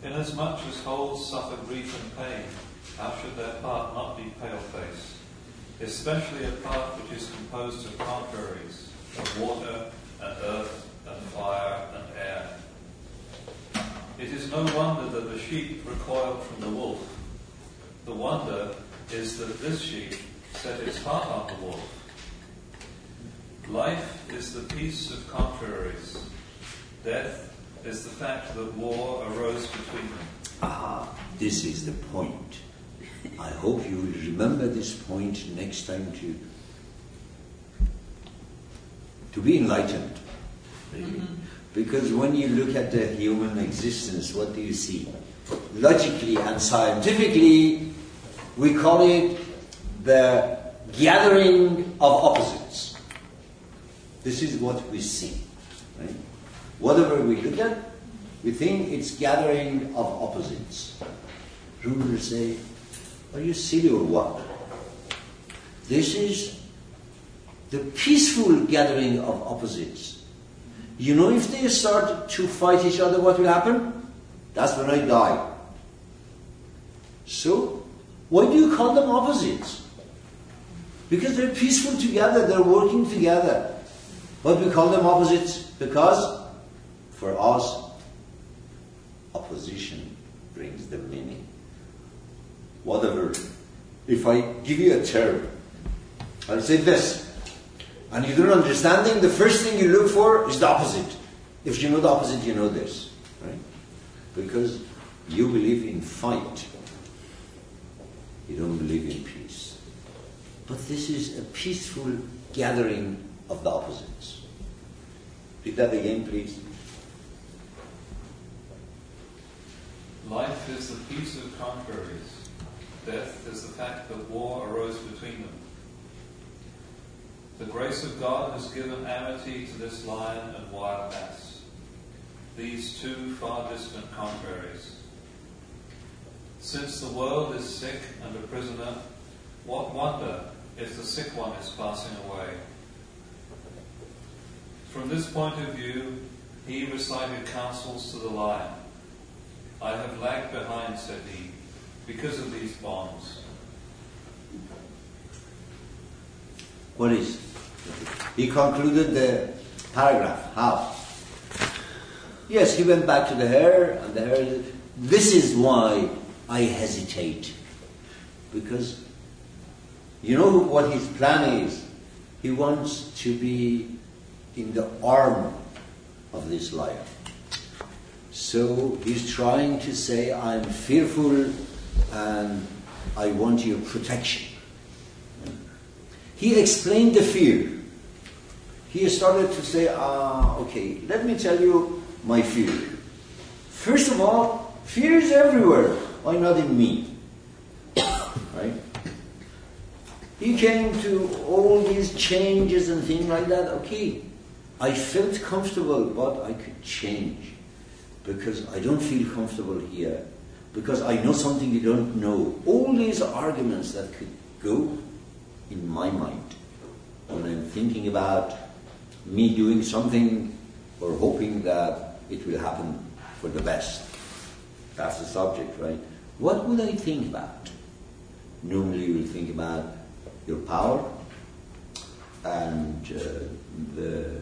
Inasmuch as wholes suffer grief and pain, how should their part not be pale-faced, especially a part which is composed of contraries, of water and earth and fire and air? It is no wonder that the sheep recoiled from the wolf. The wonder is that this sheep set its heart on the wolf. Life is the peace of contraries. Death is the fact that war arose between them. This is the point. I hope you will remember this point next time to be enlightened. Because when you look at the human existence, what do you see? Logically and scientifically, we call it the gathering of opposites. This is what we see. Right? Whatever we look at, we think it's gathering of opposites. Rulers say, are you silly or what? This is the peaceful gathering of opposites. You know, if they start to fight each other, what will happen? That's when I die. So, why do you call them opposites? Because they're peaceful together, they're working together. But we call them opposites because, for us, opposition brings the meaning. Whatever. If I give you a term, I'll say this, and you don't understand it, the first thing you look for is the opposite. If you know the opposite, you know this. Right? Because you believe in fight. You don't believe in peace. But this is a peaceful gathering of the opposites. Read that again, please. Life is the peace of contraries. Death is the fact that war arose between them. The grace of God has given amity to this lion and wild ass, these two far distant contraries. Since the world is sick and a prisoner, what wonder if the sick one is passing away? From this point of view, he recited counsels to the lion. I have lagged behind, said he, because of these bonds. What is? He concluded the paragraph. How? Yes, he went back to the hare, and the hare said, this is why I hesitate. Because you know what his plan is? He wants to be in the arm of this lion. So he's trying to say, I'm fearful and I want your protection. He explained the fear. He started to say, okay, let me tell you my fear. First of all, fear is everywhere. Why not in me? Right? He came to all these changes and things like that. Okay, I felt comfortable, but I could change. Because I don't feel comfortable here. Because I know something you don't know. All these arguments that could go in my mind when I'm thinking about me doing something or hoping that it will happen for the best. That's the subject, right? What would I think about? Normally you will think about your power and the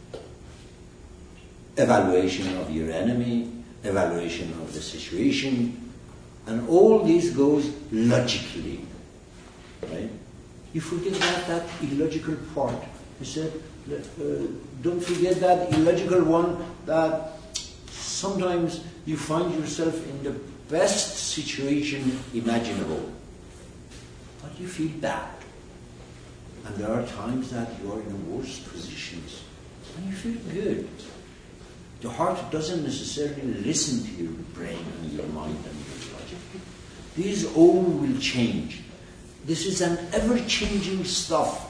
evaluation of your enemy, evaluation of the situation, and all this goes logically, right? You forget about that illogical part. He said, don't forget that illogical one that sometimes you find yourself in the best situation imaginable, but you feel bad. And there are times that you are in the worst positions, and you feel good. The heart doesn't necessarily listen to your brain and your mind and your logic. These all will change. This is an ever-changing stuff.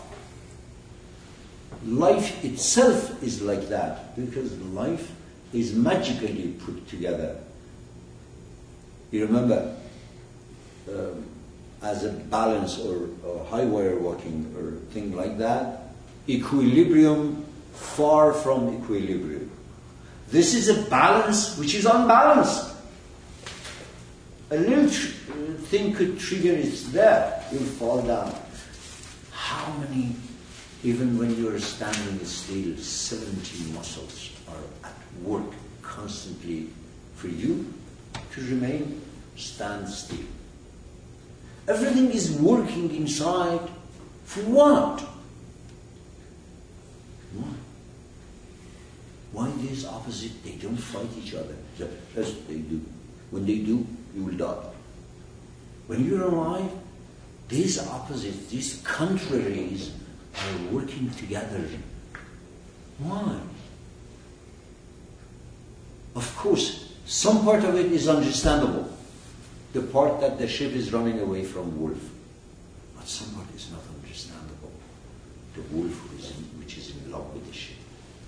Life itself is like that, because life is magically put together. You remember, as a balance or high wire walking or thing like that, equilibrium far from equilibrium. This is a balance which is unbalanced. a little thing could trigger it's there, you'll fall down. How many, even when you're standing still, 70 muscles are at work constantly for you to remain stand still. Everything is working inside for what? Why? Why these opposite? They don't fight each other. Yes, they do. When they do, you will die. When you're alive, these opposites, these contraries are working together. Why? Of course, some part of it is understandable. The part that the ship is running away from wolf. But some part is not understandable. The wolf which is in love with the ship.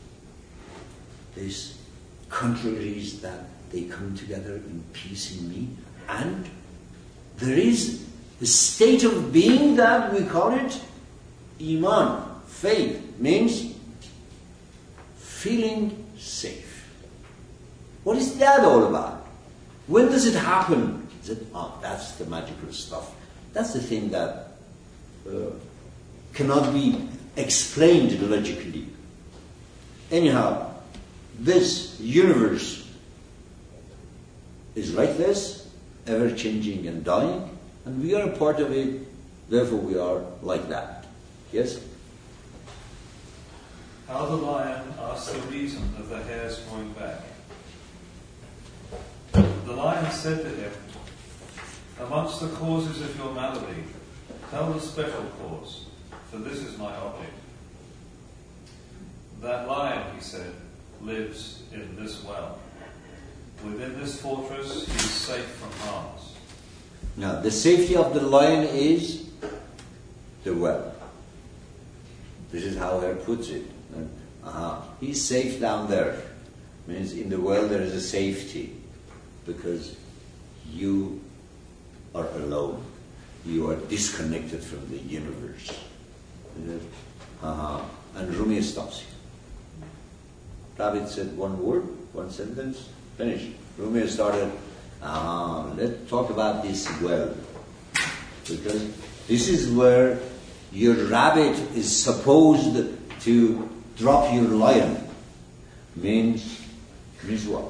These contraries that they come together in peace in me, and there is a state of being that we call it Iman. Faith means feeling safe. What is that all about? When does it happen? Is it, that's the magical stuff. That's the thing that cannot be explained logically. Anyhow, this universe is like this, ever changing and dying, and we are a part of it, therefore we are like that. Yes? How the lion asked the reason of the hare's growing back. The lion said to him, amongst the causes of your malady, tell the special cause, for this is my object. That lion, he said, lives in this well. Within this fortress he is safe from harms. Now, the safety of the lion is the well. This is how he puts it. He's safe down there. Means in the well there is a safety, because you are alone. You are disconnected from the universe. And Rumi stops you. David said one word, one sentence, finished. Rumi started, let's talk about this well. Because this is where your rabbit is supposed to drop your lion. Means what?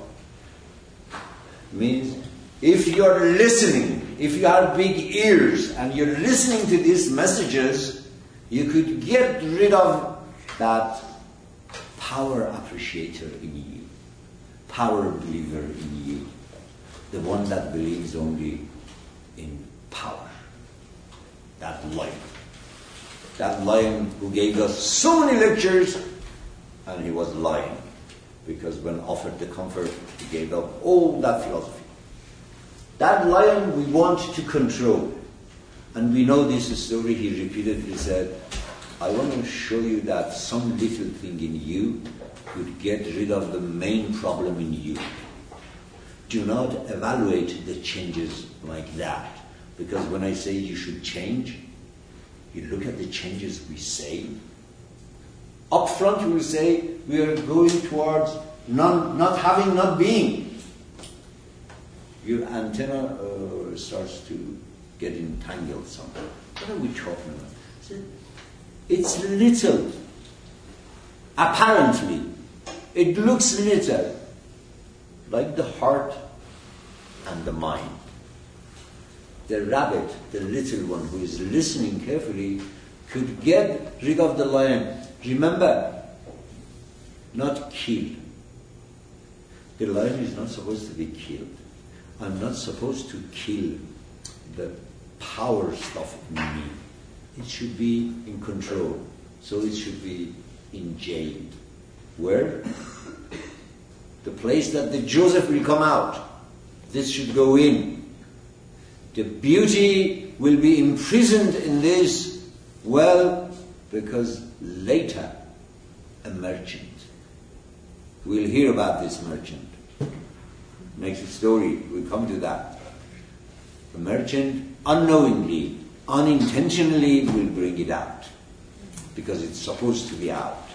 Means if you're listening, if you have big ears and you're listening to these messages, you could get rid of that power appreciator in you, power believer in you, the one that believes only in power. That lion who gave us so many lectures, and he was lying, because when offered the comfort, he gave up all that philosophy. That lion we want to control. And we know this story, he repeatedly said, I want to show you that some little thing in you could get rid of the main problem in you. Do not evaluate the changes like that. Because when I say you should change, you look at the changes we say. Up front we will say we are going towards not being. Your antenna starts to get entangled somehow. What are we talking about? It's little. Apparently, it looks little, like the heart and the mind. The rabbit, the little one who is listening carefully, could get rid of the lion. Remember, not kill. The lion is not supposed to be killed. I'm not supposed to kill the power stuff in me. It should be in control. So it should be in jail. Where? The place that the Joseph will come out. This should go in. The beauty will be imprisoned in this well, because later a merchant. We'll hear about this merchant. Next story, we'll come to that. The merchant unknowingly, unintentionally will bring it out, because it's supposed to be out.